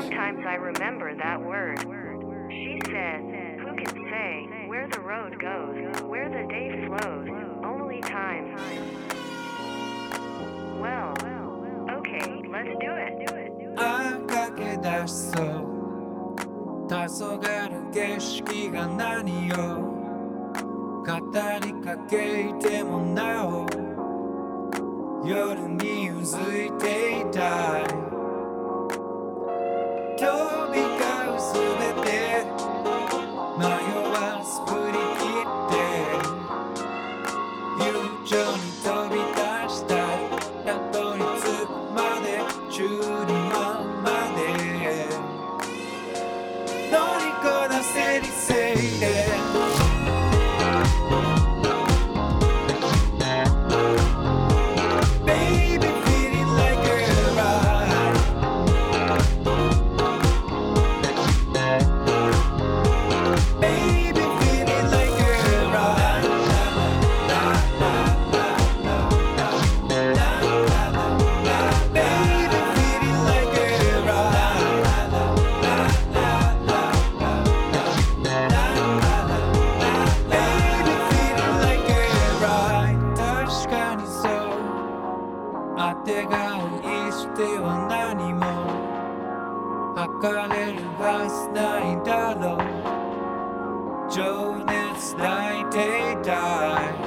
Sometimes I remember that word. She said, who can say where the road goes, where the day flows, only time. Well, okay, let's do it. 駆け出しそう黄昏る景色が何を語りかけてもなお夜にうずいていたい飛び交うすべて迷わず振り切って悠長に飛び出したいたどり着くまで中にまで乗りこなせ理性であてがいしては何も測れるはずないだろう情熱抱いていたい